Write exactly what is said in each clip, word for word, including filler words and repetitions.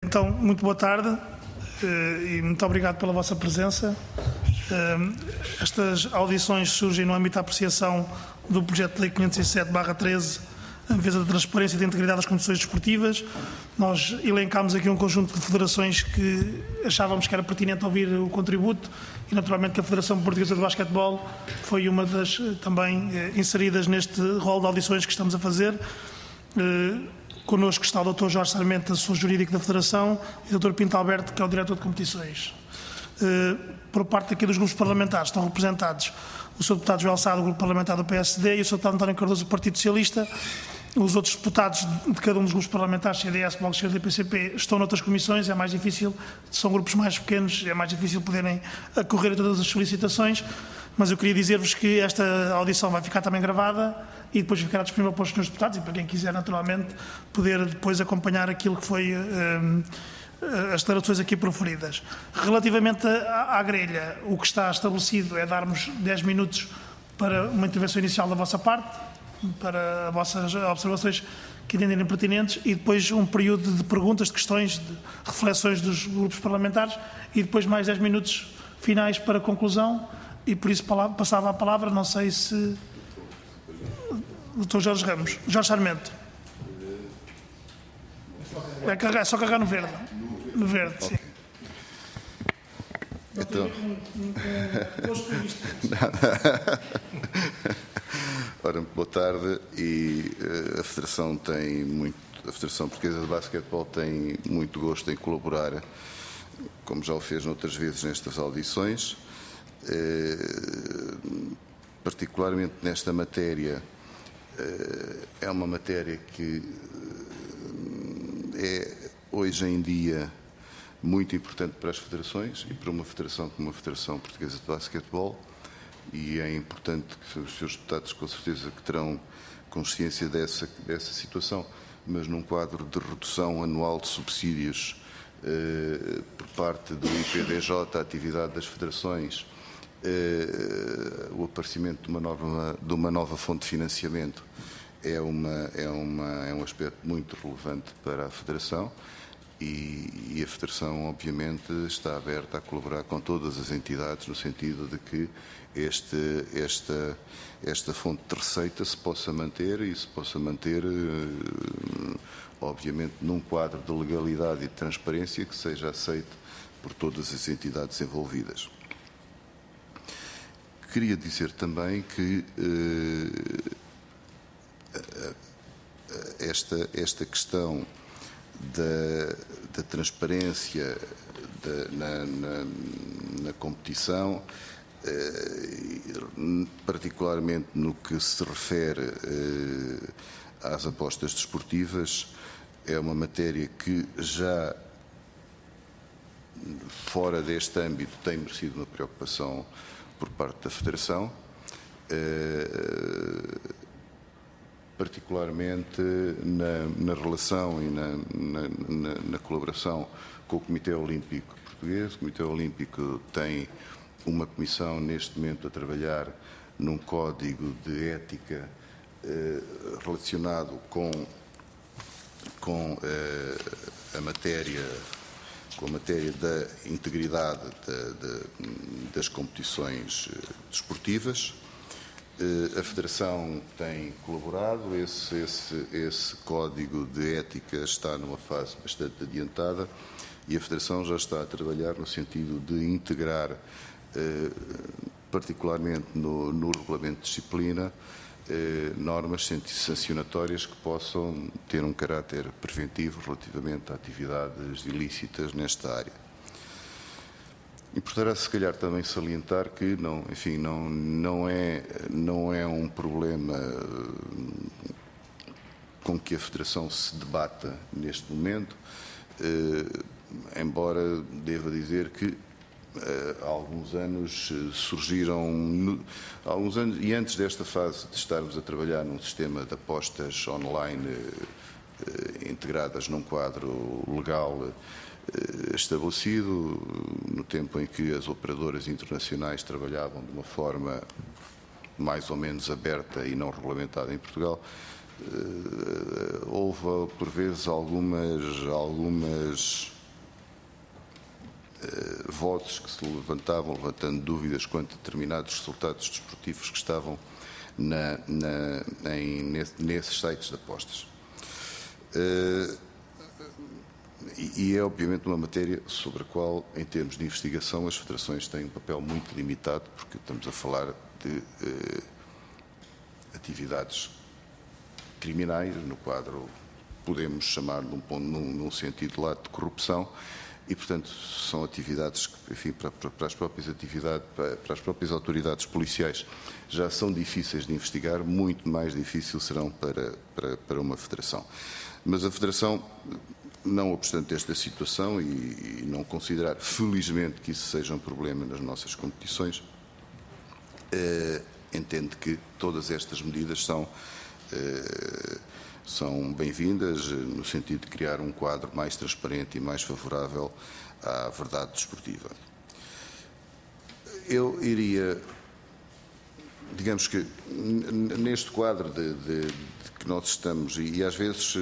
Então, muito boa tarde e muito obrigado pela vossa presença. Estas audições surgem no âmbito da apreciação do projeto de lei quinhentos e sete barra treze, a defesa da transparência e da integridade das competições desportivas. Nós elencámos aqui um conjunto de federações que achávamos que era pertinente ouvir o contributo e, naturalmente, que a Federação Portuguesa de Basquetebol foi uma das também inseridas neste rol de audições que estamos a fazer. Connosco está o doutor Jorge Sarmento, assessor jurídico da Federação, e o doutor Pinto Alberto, que é o diretor de competições. Por parte aqui dos grupos parlamentares estão representados o senhor deputado Joel Sá, do grupo parlamentar do P S D, e o senhor deputado António Cardoso, do Partido Socialista. Os outros deputados de cada um dos grupos parlamentares, C D S, Bloco de Esquerda e P C P, estão noutras comissões. É mais difícil, são grupos mais pequenos, é mais difícil poderem acorrer a todas as solicitações, mas eu queria dizer-vos que esta audição vai ficar também gravada e depois ficará disponível para os senhores deputados e para quem quiser, naturalmente, poder depois acompanhar aquilo que foi um, as declarações aqui proferidas. Relativamente à, à grelha, o que está estabelecido é darmos dez minutos para uma intervenção inicial da vossa parte, para as vossas observações que entenderem pertinentes, e depois um período de perguntas, de questões, de reflexões dos grupos parlamentares, e depois mais dez minutos finais para a conclusão, e por isso passava a palavra, não sei se... doutor Jorge Ramos. Jorge Sarmento. É, carregar, é só carregar no verde. No verde, sim. Então... Ora, boa tarde, e uh, a Federação tem muito, a Federação Portuguesa de Basquetebol tem muito gosto em colaborar, como já o fez noutras vezes nestas audições, uh, particularmente nesta matéria. Uh, é uma matéria que uh, é hoje em dia muito importante para as federações e para uma federação como a Federação Portuguesa de Basquetebol. E é importante que os seus deputados, com certeza, que terão consciência dessa, dessa situação, mas num quadro de redução anual de subsídios eh, por parte do I P D J, a atividade das federações, eh, o aparecimento de uma, nova, de uma nova fonte de financiamento é, uma, é, uma, é um aspecto muito relevante para a Federação. E, e a Federação, obviamente, está aberta a colaborar com todas as entidades no sentido de que este, esta, esta fonte de receita se possa manter e se possa manter, obviamente, num quadro de legalidade e de transparência que seja aceito por todas as entidades envolvidas. Queria dizer também que eh, esta, esta questão Da, da transparência da, na, na, na competição, eh, particularmente no que se refere eh, às apostas desportivas, é uma matéria que já fora deste âmbito tem merecido uma preocupação por parte da Federação. Eh, particularmente na, na relação e na, na, na, na colaboração com o Comitê Olímpico Português. O Comitê Olímpico tem uma comissão neste momento a trabalhar num código de ética eh, relacionado com, com eh, a matéria com a matéria da integridade da, da, das competições desportivas. A Federação tem colaborado, esse, esse, esse código de ética está numa fase bastante adiantada e a Federação já está a trabalhar no sentido de integrar, eh, particularmente no, no regulamento de disciplina, eh, normas sancionatórias que possam ter um caráter preventivo relativamente a atividades ilícitas nesta área. Importará, se calhar, também salientar que não, enfim, não, não, é, não é um problema com que a Federação se debata neste momento, eh, embora deva dizer que eh, há alguns anos surgiram, no, há alguns anos, e antes desta fase de estarmos a trabalhar num sistema de apostas online eh, integradas num quadro legal estabelecido, no tempo em que as operadoras internacionais trabalhavam de uma forma mais ou menos aberta e não regulamentada em Portugal, houve por vezes algumas, algumas vozes que se levantavam, levantando dúvidas quanto a determinados resultados desportivos que estavam na, na, em, nesses sites de apostas. Uh, e, e é obviamente uma matéria sobre a qual, em termos de investigação, as federações têm um papel muito limitado, porque estamos a falar de uh, atividades criminais, no quadro podemos chamar num, num, num sentido lá de corrupção, e portanto são atividades que, enfim, para, para as próprias atividades, para, para as próprias autoridades policiais já são difíceis de investigar, muito mais difícil serão para, para, para uma federação. Mas a federação, não obstante esta situação e, e não considerar felizmente que isso seja um problema nas nossas competições, eh, entende que todas estas medidas são eh, são bem-vindas no sentido de criar um quadro mais transparente e mais favorável à verdade desportiva. Eu iria, digamos que neste quadro de, de, de que nós estamos, e, e às vezes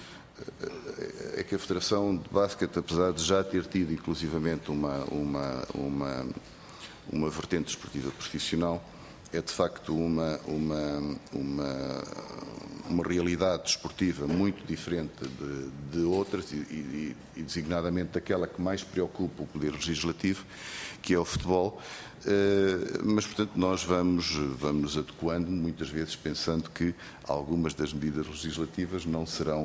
é que a Federação de Basquete, apesar de já ter tido inclusivamente uma, uma, uma, uma vertente desportiva profissional, é de facto uma, uma, uma, uma realidade desportiva muito diferente de, de outras e, e, e designadamente daquela que mais preocupa o Poder Legislativo, que é o futebol, mas portanto nós vamos, vamos nos adequando, muitas vezes pensando que algumas das medidas legislativas não serão,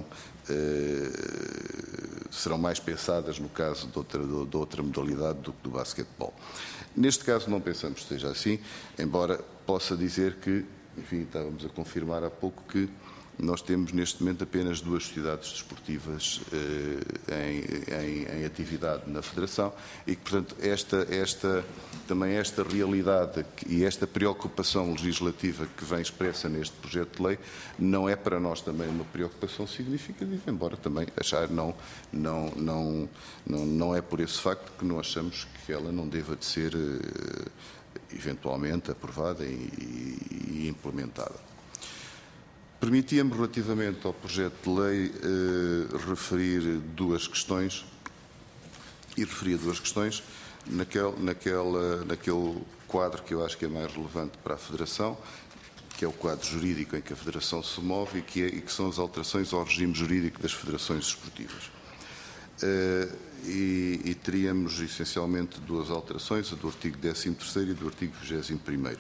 serão mais pensadas no caso de outra, de outra modalidade do que do basquetebol. Neste caso não pensamos que seja assim, embora possa dizer que, enfim, estávamos a confirmar há pouco que nós temos neste momento apenas duas sociedades desportivas eh, em, em, em atividade na Federação e que, portanto, esta, esta, também esta realidade e esta preocupação legislativa que vem expressa neste projeto de lei não é para nós também uma preocupação significativa, embora também achar não, não, não, não, não é por esse facto que não achamos que ela não deva de ser eh, eventualmente aprovada e, e implementada. Permitia-me, relativamente ao projeto de lei, eh, referir duas questões, e referia duas questões naquele, naquela, naquele quadro que eu acho que é mais relevante para a Federação, que é o quadro jurídico em que a Federação se move e que, é, e que são as alterações ao regime jurídico das federações desportivas. Eh, e, e teríamos, essencialmente, duas alterações, a do artigo décimo terceiro e do artigo vigésimo primeiro.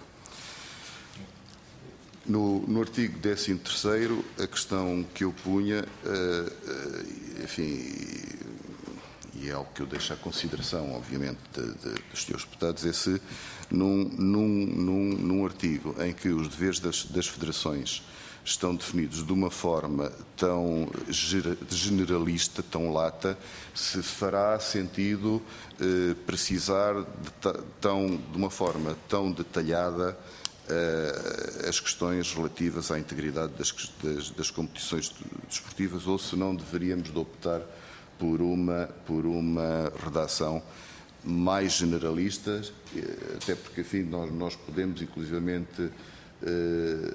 No, no artigo décimo terceiro, a questão que eu punha, uh, uh, enfim, e é algo que eu deixo à consideração, obviamente, de, de, dos senhores deputados, é se num, num, num, num artigo em que os deveres das, das federações estão definidos de uma forma tão generalista, tão lata, se fará sentido uh, precisar de, tão, de uma forma tão detalhada as questões relativas à integridade das, das, das competições desportivas ou se não deveríamos de optar por uma, por uma redação mais generalista, até porque, enfim, nós, nós podemos, inclusivamente, eh,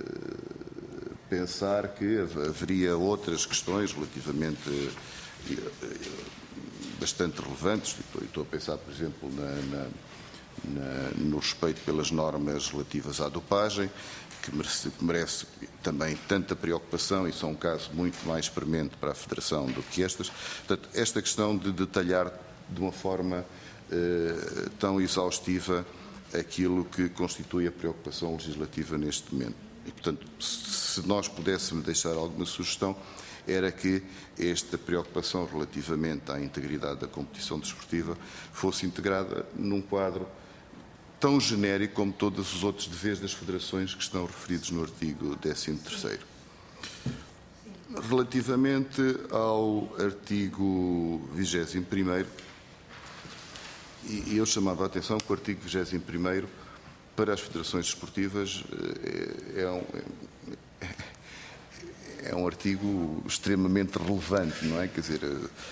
pensar que haveria outras questões relativamente eh, bastante relevantes. Estou, estou a pensar, por exemplo, na... na Na, no respeito pelas normas relativas à dopagem, que merece, que merece também tanta preocupação e são um caso muito mais premente para a Federação do que estas. Portanto, esta questão de detalhar de uma forma eh, tão exaustiva aquilo que constitui a preocupação legislativa neste momento. E, portanto, se nós pudéssemos deixar alguma sugestão, era que esta preocupação relativamente à integridade da competição desportiva fosse integrada num quadro tão genérico como todos os outros deveres das federações que estão referidos no artigo décimo terceiro. Relativamente ao artigo vigésimo primeiro, e eu chamava a atenção que o artigo vigésimo primeiro para as federações desportivas é um, é um artigo extremamente relevante, não é? Quer dizer,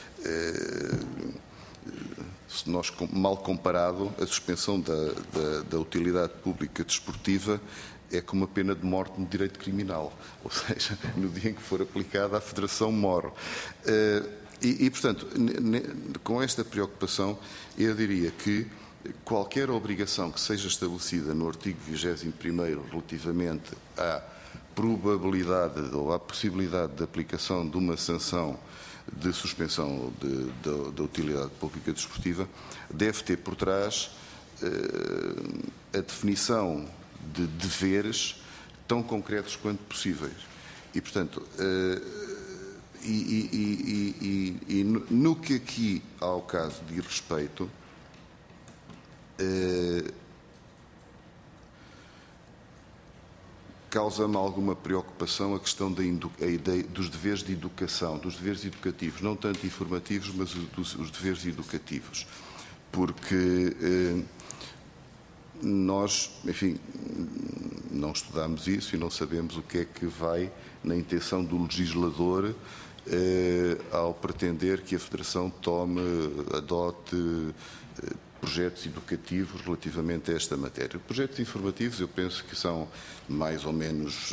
se nós, mal comparado, a suspensão da, da, da utilidade pública desportiva é como a pena de morte no direito criminal, ou seja, no dia em que for aplicada a Federação morre. E, e portanto, com esta preocupação, eu diria que qualquer obrigação que seja estabelecida no artigo vigésimo primeiro relativamente à probabilidade ou à possibilidade de aplicação de uma sanção de suspensão da utilidade pública desportiva deve ter por trás eh, a definição de deveres tão concretos quanto possíveis. E, portanto, eh, e, e, e, e, e no que aqui há o caso de respeito, eh, causa-me alguma preocupação a questão da a ideia dos deveres de educação, dos deveres educativos, não tanto informativos, mas os, os deveres educativos. Porque eh, nós, enfim, não estudamos isso e não sabemos o que é que vai na intenção do legislador eh, ao pretender que a Federação tome, adote eh, projetos educativos relativamente a esta matéria. Projetos informativos eu penso que são mais ou menos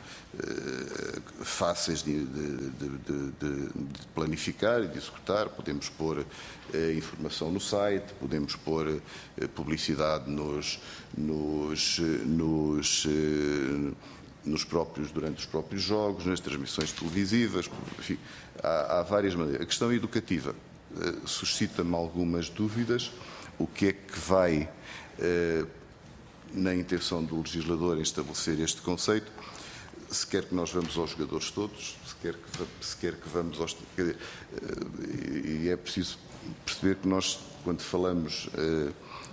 uh, fáceis de, de, de, de, de planificar e de executar. Podemos pôr uh, informação no site, podemos pôr uh, publicidade nos, nos, nos, uh, nos próprios, durante os próprios jogos, nas transmissões televisivas, enfim, há, há várias maneiras. A questão educativa uh, suscita-me algumas dúvidas. O que é que vai, eh, na intenção do legislador, em estabelecer este conceito? Se quer que nós vamos aos jogadores todos, se quer que, se quer que vamos aos... Quer dizer, eh, e é preciso perceber que nós, quando falamos eh,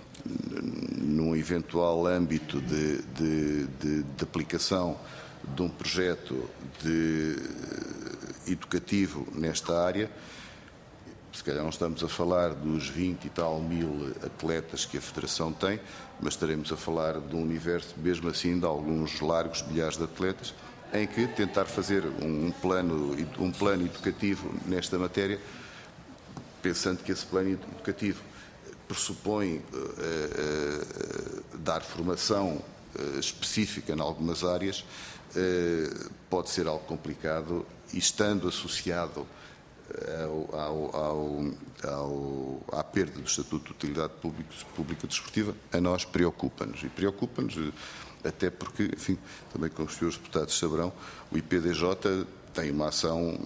num eventual âmbito de, de, de, de aplicação de um projeto de, educativo nesta área, se calhar não estamos a falar dos vinte e tal mil atletas que a Federação tem, mas estaremos a falar de um universo, mesmo assim, de alguns largos milhares de atletas, em que tentar fazer um plano, um plano educativo nesta matéria, pensando que esse plano educativo pressupõe uh, uh, dar formação uh, específica em algumas áreas, uh, pode ser algo complicado e, estando associado Ao, ao, ao, ao, à perda do Estatuto de Utilidade Pública Desportiva, a nós preocupa-nos. E preocupa-nos até porque, enfim, também como os senhores deputados saberão, o I P D J tem uma ação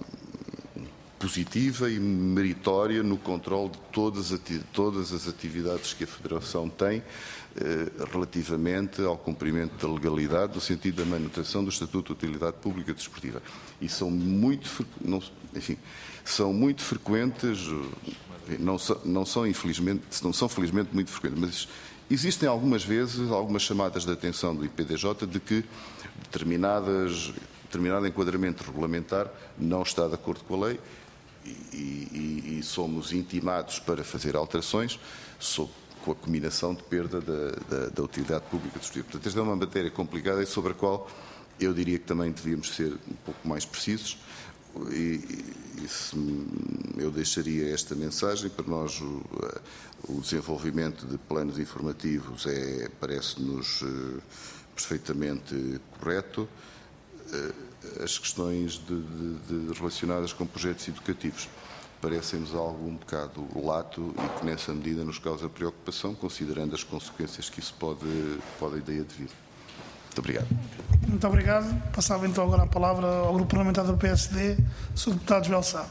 positiva e meritória no controle de todas, todas as atividades que a Federação tem eh, relativamente ao cumprimento da legalidade, no sentido da manutenção do Estatuto de Utilidade Pública Desportiva. E são muito, não, enfim, são muito frequentes, não são, não são infelizmente, não são felizmente muito frequentes, mas existem algumas vezes, algumas chamadas de atenção do I P D J de que determinadas, determinado enquadramento regulamentar não está de acordo com a lei e, e, e somos intimados para fazer alterações sob, com a combinação de perda da, da, da utilidade pública desportiva. Portanto, esta é uma matéria complicada e sobre a qual eu diria que também devíamos ser um pouco mais precisos. E, e se eu deixaria esta mensagem para nós. O, o desenvolvimento de planos informativos é, parece-nos uh, perfeitamente correto. Uh, as questões de, de, de relacionadas com projetos educativos parecem-nos algo um bocado lato e que nessa medida nos causa preocupação, considerando as consequências que isso pode, pode a ideia de vir. Muito obrigado. Muito obrigado. Passava então agora a palavra ao Grupo Parlamentar do P S D, senhor Deputado Joel Sá.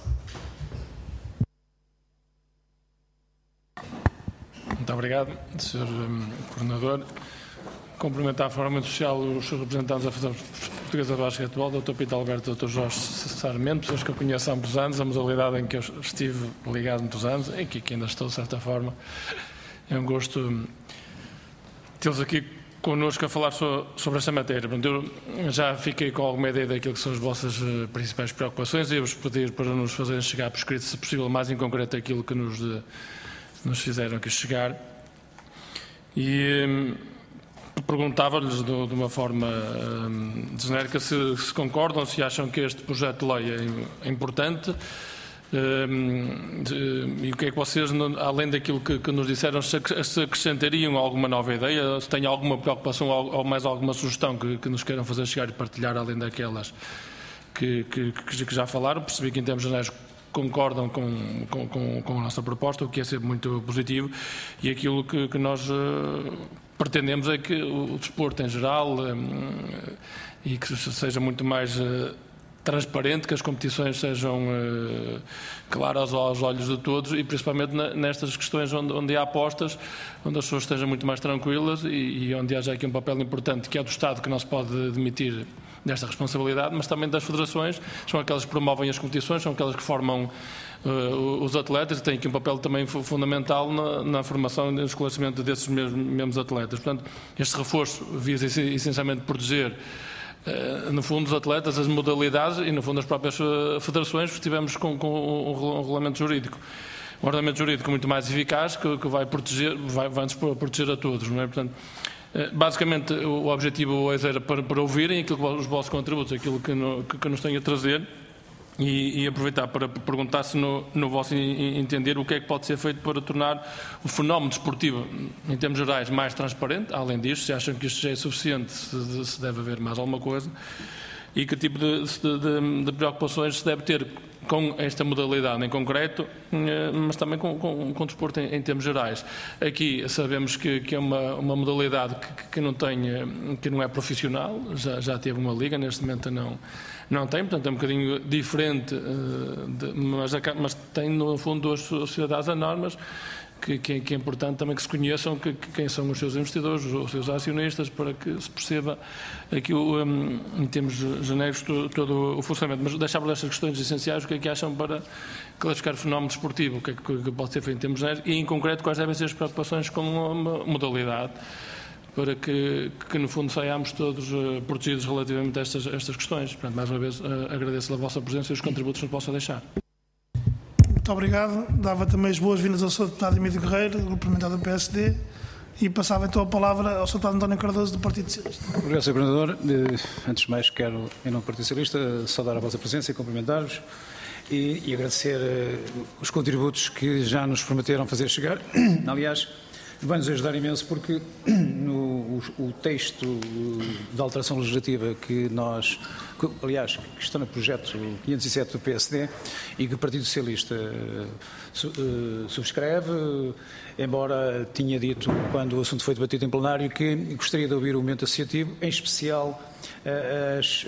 Muito obrigado, senhor Coordenador. Cumprimentar de forma muito especial os seus representantes da Federação Portuguesa de Basquetebol, doutor Pinto Alberto e doutor Jorge Sarmento, pessoas que eu conheço há muitos anos, a modalidade em que eu estive ligado muitos anos, e que ainda estou, de certa forma. É um gosto tê-los aqui connosco a falar sobre esta matéria. Eu já fiquei com alguma ideia daquilo que são as vossas principais preocupações e eu vos pedir para nos fazerem chegar por escrito, se possível, mais em concreto aquilo que nos, de, nos fizeram aqui chegar. E perguntava-lhes de uma forma hum, genérica se, se concordam, se acham que este projeto de lei é importante hum, de, e o que é que vocês, além daquilo que, que nos disseram, se, se acrescentariam alguma nova ideia, se têm alguma preocupação ou, ou mais alguma sugestão que, que nos queiram fazer chegar e partilhar, além daquelas que, que, que já falaram. Percebi que em termos gerais concordam com, com, com, com a nossa proposta, o que é sempre muito positivo, e aquilo que, que nós uh, pretendemos é que o, o desporto em geral um, e que seja muito mais uh, transparente, que as competições sejam uh, claras aos olhos de todos e principalmente na, nestas questões onde, onde há apostas, onde as pessoas estejam muito mais tranquilas e, e onde haja aqui um papel importante que é do Estado, que não se pode demitir desta responsabilidade, mas também das federações, são aquelas que promovem as competições, são aquelas que formam uh, os atletas e têm aqui um papel também fundamental na, na formação e no esclarecimento desses mesmos, mesmos atletas. Portanto, este reforço visa essencialmente proteger, uh, no fundo, os atletas, as modalidades e, no fundo, as próprias uh, federações, porque estivemos com, com um, um regulamento jurídico. Um ordenamento jurídico muito mais eficaz, que, que vai proteger, vai, vai nos proteger a todos, não é? Portanto, basicamente, o objetivo hoje era para, para ouvirem aquilo, os vossos contributos, aquilo que, no, que, que nos têm a trazer e, e aproveitar para perguntar se no, no vosso entender o que é que pode ser feito para tornar o fenómeno desportivo, em termos gerais, mais transparente. Além disto, se acham que isto já é suficiente, se, se deve haver mais alguma coisa e que tipo de, de, de preocupações se deve ter com esta modalidade em concreto, mas também com, com, com o desporto em, em termos gerais. Aqui sabemos que, que é uma, uma modalidade que, que, não tem, que não é profissional, já, já teve uma liga, neste momento não, não tem, portanto é um bocadinho diferente, de, mas, mas tem no fundo duas sociedades anónimas. Que, que, que é importante também que se conheçam que, que quem são os seus investidores, os seus acionistas, para que se perceba aqui, um, em termos genéricos, todo, todo o funcionamento. Mas deixar por estas questões essenciais, o que é que acham para classificar o fenómeno desportivo, o que é que, que pode ser feito em termos genéricos e, em concreto, quais devem ser as preocupações com a modalidade, para que, que no fundo, saiamos todos uh, protegidos relativamente a estas, estas questões. Portanto, mais uma vez, uh, agradeço a vossa presença e os contributos que nos possam deixar. Muito obrigado. Dava também as boas-vindas ao senhor Deputado Emílio Guerreiro, do Grupo Parlamentar do P S D, e passava então a palavra ao senhor Deputado António Cardoso, do Partido Socialista. Obrigado, senhor Governador. Antes de mais, quero, em nome do Partido Socialista, saudar a vossa presença e cumprimentar-vos e, e agradecer uh, os contributos que já nos prometeram fazer chegar. Aliás, vai-nos ajudar imenso porque no, o, o texto da alteração legislativa que nós, que, aliás, que está no projeto quinhentos e sete do P S D e que o Partido Socialista su, uh, subscreve, embora tinha dito, quando o assunto foi debatido em plenário, que gostaria de ouvir o momento associativo, em especial As,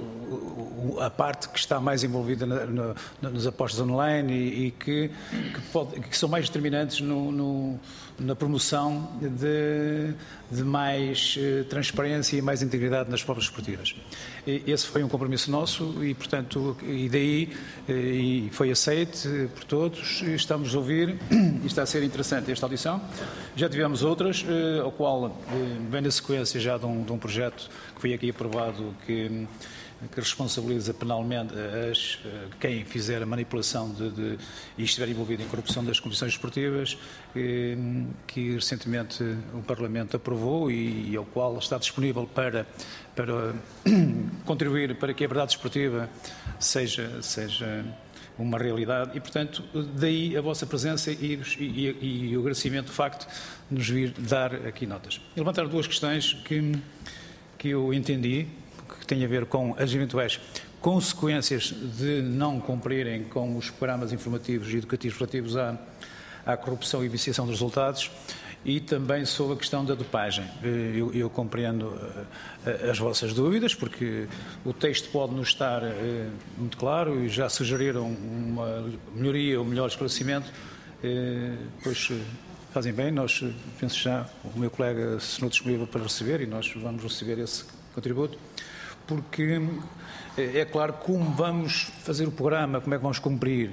a parte que está mais envolvida na, na, nas apostas online e, e que, que, pode, que são mais determinantes no, no, na promoção de, de mais uh, transparência e mais integridade nas provas esportivas. E, esse foi um compromisso nosso e, portanto, e daí uh, e foi aceite por todos. Estamos a ouvir e está a ser interessante esta audição. Já tivemos outras, uh, ao qual uh, vem na sequência já de um, de um projeto que foi aqui aprovado que, que responsabiliza penalmente as, quem fizer a manipulação de, de, e estiver envolvido em corrupção das competições esportivas, que, que recentemente o Parlamento aprovou e, e ao qual está disponível para, para contribuir para que a verdade esportiva seja, seja uma realidade e, portanto, daí a vossa presença e, e, e o agradecimento do facto de nos vir dar aqui notas. E levantar duas questões que que eu entendi, que tem a ver com as eventuais consequências de não cumprirem com os programas informativos e educativos relativos à, à corrupção e viciação dos resultados e também sobre a questão da dopagem. Eu, eu compreendo as vossas dúvidas, porque o texto pode não estar muito claro e já sugeriram uma melhoria ou melhor esclarecimento, pois fazem bem, nós, penso já, o meu colega se não disponível para receber e nós vamos receber esse contributo, porque é claro como vamos fazer o programa, como é que vamos cumprir,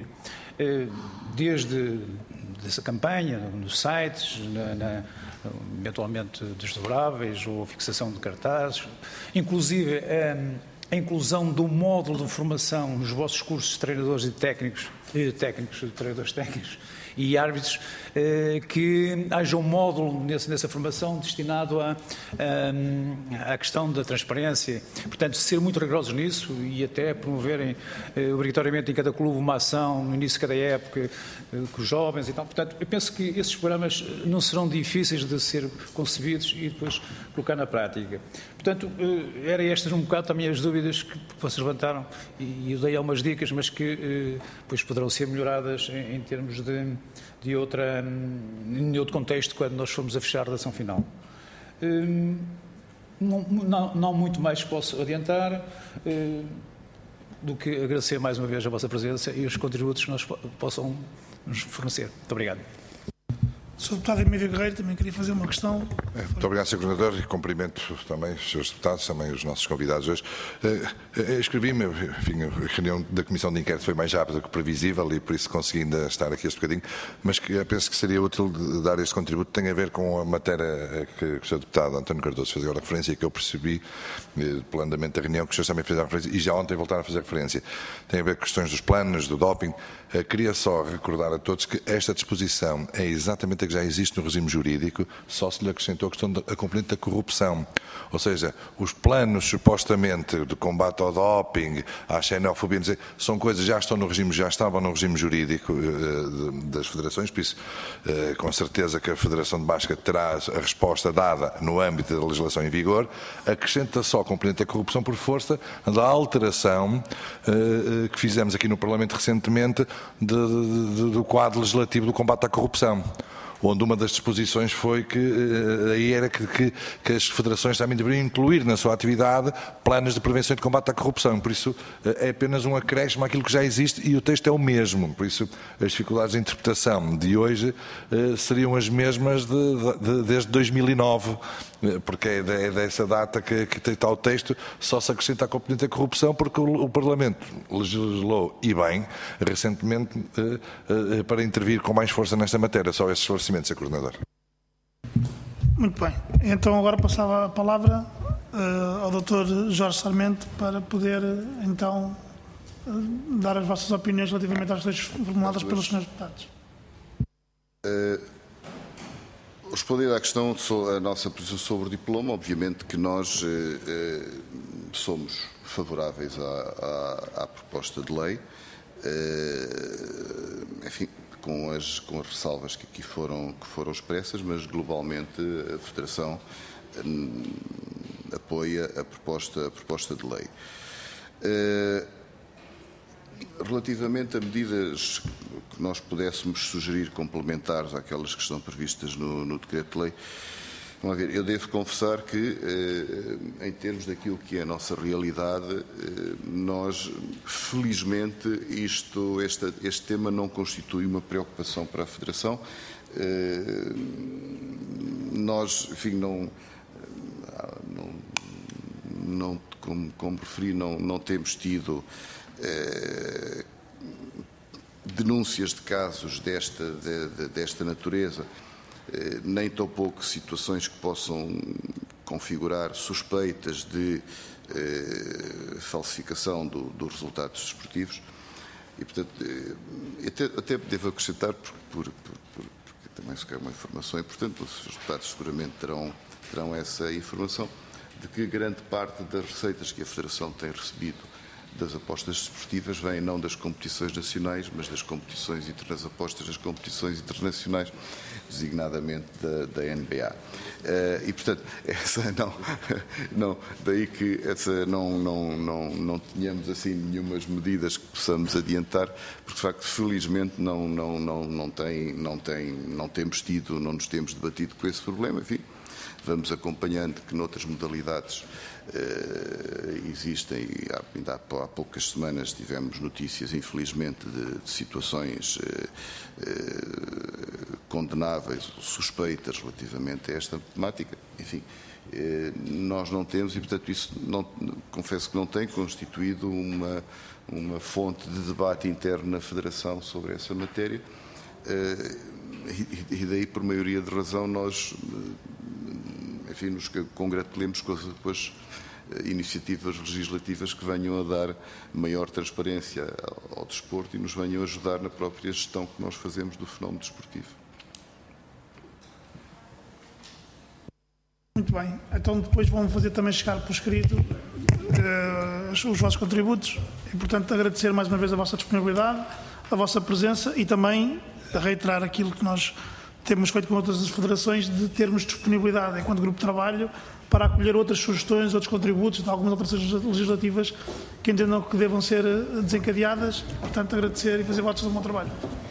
desde essa campanha, nos sites, na, na, eventualmente desdobráveis ou fixação de cartazes, inclusive a, a inclusão do módulo de formação nos vossos cursos de treinadores e técnicos, e técnicos, de treinadores técnicos, e árbitros, que haja um módulo nessa formação destinado à, à questão da transparência. Portanto, ser muito rigorosos nisso e até promoverem obrigatoriamente em cada clube uma ação no início de cada época com os jovens e tal. Portanto, eu penso que esses programas não serão difíceis de ser concebidos e depois colocar na prática. Portanto, eram estas um bocado também as dúvidas que vocês levantaram e eu dei algumas dicas, mas que depois poderão poderão ser melhoradas em, em termos de, de, outra, de outro contexto quando nós formos a fechar a redação final. Hum, não, não, não muito mais posso adiantar hum, do que agradecer mais uma vez a vossa presença e os contributos que nós possam nos fornecer. Muito obrigado. senhor Deputado Emílio Guerreiro também queria fazer uma questão. Muito obrigado, senhor Coordenador, e cumprimento também os senhores deputados, também os nossos convidados hoje. Escrevi-me, enfim, a reunião da Comissão de Inquérito foi mais rápida que previsível e por isso consegui ainda estar aqui este bocadinho, mas que penso que seria útil de dar este contributo, tem a ver com a matéria que o senhor Deputado António Cardoso fez agora referência e que eu percebi pelo andamento da reunião que os senhores também fizeram referência e já ontem voltaram a fazer referência. Tem a ver com questões dos planos, do doping. Queria só recordar a todos que esta disposição é exatamente a que já existe no regime jurídico, só se lhe acrescentou a questão da componente da corrupção. Ou seja, os planos supostamente de combate ao doping, à xenofobia, são coisas que já estão no regime, já estavam no regime jurídico eh, das federações, por isso eh, com certeza que a Federação de Basquete terá a resposta dada no âmbito da legislação em vigor. Acrescenta só a componente da corrupção por força da alteração eh, que fizemos aqui no Parlamento recentemente de, de, de, do quadro legislativo do combate à corrupção, onde uma das disposições foi que aí era que, que, que as federações também deveriam incluir na sua atividade planos de prevenção e de combate à corrupção. Por isso é apenas um acréscimo àquilo que já existe e o texto é o mesmo. Por isso as dificuldades de interpretação de hoje eh, seriam as mesmas de, de, desde dois mil e nove, porque é, de, é dessa data que, que está o texto, só se acrescenta a componente da corrupção porque o, o Parlamento legislou, e bem, recentemente eh, eh, para intervir com mais força nesta matéria. Só esse esclarecimento, senhor Coordenador. Muito bem. Então agora passava a palavra uh, ao doutor Jorge Sarmento para poder, então, uh, dar as vossas opiniões relativamente às questões formuladas pelos senhores deputados. Uh, responder à questão, a nossa posição sobre o diploma, obviamente que nós uh, uh, somos favoráveis à, à, à proposta de lei. Uh, enfim, Com as, com as ressalvas que aqui foram, que foram expressas, mas globalmente a Federação hum, apoia a proposta, a proposta de lei. Uh, relativamente a medidas que nós pudéssemos sugerir complementares àquelas que estão previstas no, no decreto-lei, vamos ver, eu devo confessar que, eh, em termos daquilo que é a nossa realidade, eh, nós, felizmente, isto, este, este tema não constitui uma preocupação para a Federação. Eh, nós, enfim, não, não, não como, como referi, não, não temos tido eh, denúncias de casos desta, de, de, desta natureza, nem tão pouco situações que possam configurar suspeitas de eh, falsificação do, dos resultados desportivos. E, portanto, eh, até, até devo acrescentar, por, por, por, porque também se quer uma informação importante, os senhores deputados seguramente terão, terão essa informação, de que grande parte das receitas que a Federação tem recebido das apostas desportivas vêm não das competições nacionais, mas das competições das apostas das competições internacionais, designadamente da, da N B A. Uh, e, portanto, essa não, não, daí que essa não, não, não, não tenhamos assim nenhumas medidas que possamos adiantar, porque de facto, felizmente, não, não, não, não, tem, não, tem, não temos tido, não nos temos debatido com esse problema. Enfim, vamos acompanhando que noutras modalidades Uh, existem, e há, ainda há, há poucas semanas tivemos notícias, infelizmente, de, de situações uh, uh, condenáveis, suspeitas relativamente a esta temática. Enfim, uh, nós não temos e, portanto, isso, não, confesso que não tem constituído uma, uma fonte de debate interno na Federação sobre essa matéria. Uh, e, e daí, por maioria de razão, nós enfim, nos congratulemos com as, com as iniciativas legislativas que venham a dar maior transparência ao, ao desporto e nos venham a ajudar na própria gestão que nós fazemos do fenómeno desportivo. Muito bem. Então depois vão fazer também chegar por escrito uh, os vossos contributos e, portanto, agradecer mais uma vez a vossa disponibilidade, a vossa presença e também reiterar aquilo que nós temos feito com outras federações de termos disponibilidade, enquanto grupo de trabalho, para acolher outras sugestões, outros contributos de algumas alterações legislativas que entendam que devam ser desencadeadas. Portanto, agradecer e fazer votos de um bom trabalho.